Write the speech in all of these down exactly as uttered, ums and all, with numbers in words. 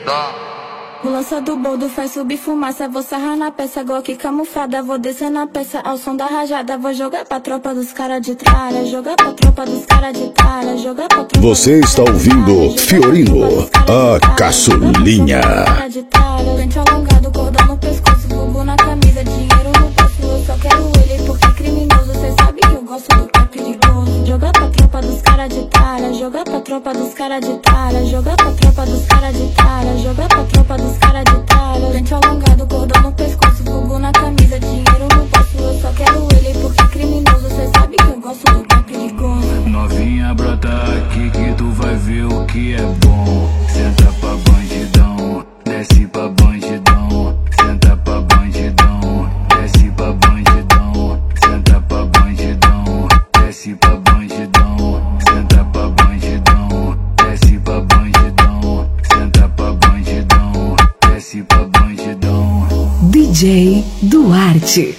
O lança do boldo faz subir fumaça. Vou sarrar na peça, Glock camuflada. Vou descer na peça ao som da rajada. Vou jogar pra tropa dos cara de tralha. Jogar pra tropa dos cara de tralha. Jogar pra tropa. Você está ouvindo Fiorino, a caçulinha. Dente alongado, cordão no pescoço, fogo na camisa, dinheiro no bolso. Eu só quero ele porque é criminoso. Cê sabe que eu gosto do que é perigoso. Jogar pra tropa dos cara de tralha. Jogar pra tropa dos cara de tralha. Jogar pra tropa dos cara de tralha. Jogar pra tropa dos cara de tralha. Dente alongado, cordão no pescoço, fogo na camisa, dinheiro no bolso. Eu só quero ele porque é criminoso. Cê sabe que eu gosto do que é perigoso. Novinha, brota aqui que tu vai ver o que é bom. Senta pra bandidão, desce pra bandidão. Senta pra bandidão, desce pra bandidão. Senta pra bandidão, desce pra bandidão. Senta pra bandidão, desce pra bandidão. Senta pra bandidão, desce pra bandidão. D J Duarte.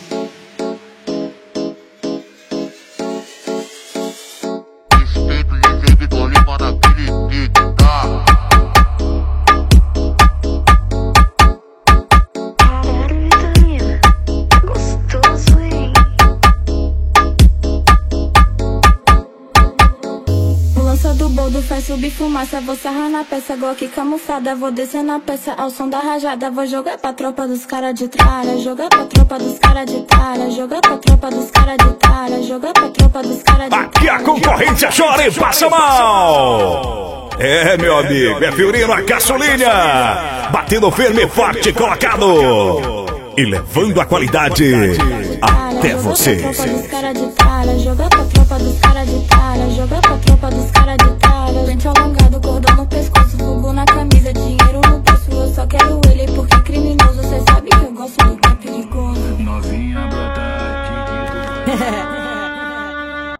Faz subir fumaça, vou sarrar na peça, Glock camuflada. Vou descer na peça ao som da rajada. Vou jogar pra tropa dos cara de tralha. Jogar pra tropa dos cara de tralha. Jogar pra tropa dos cara de tralha. Jogar pra tropa dos cara de tralha. Aqui a concorrência chora e passa mal. É, meu amigo, é Fiorino, a caçulinha. Batendo firme e forte, colocado. E levando a qualidade até você. Jogar pra tropa dos cara de tralha. Jogar pra tropa dos cara de tralha. Dente alongado, cordão no pescoço, fogo na camisa, dinheiro no bolso. Eu só quero ele porque é criminoso. Cê sabe que eu gosto do que é perigoso. Novinha, brota aqui que tu vai